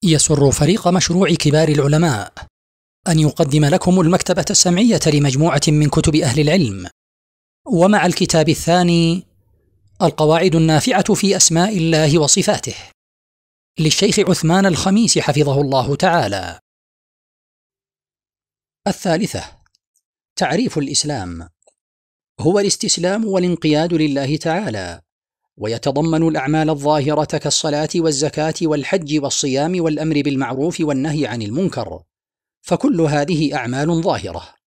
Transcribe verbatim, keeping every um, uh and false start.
يسر فريق مشروع كبار العلماء أن يقدم لكم المكتبة السمعية لمجموعة من كتب أهل العلم، ومع الكتاب الثاني القواعد النافعة في أسماء الله وصفاته للشيخ عثمان الخميس حفظه الله تعالى. الثالثة: تعريف الإسلام. هو الاستسلام والانقياد لله تعالى، ويتضمن الأعمال الظاهرة كالصلاة والزكاة والحج والصيام والأمر بالمعروف والنهي عن المنكر، فكل هذه أعمال ظاهرة.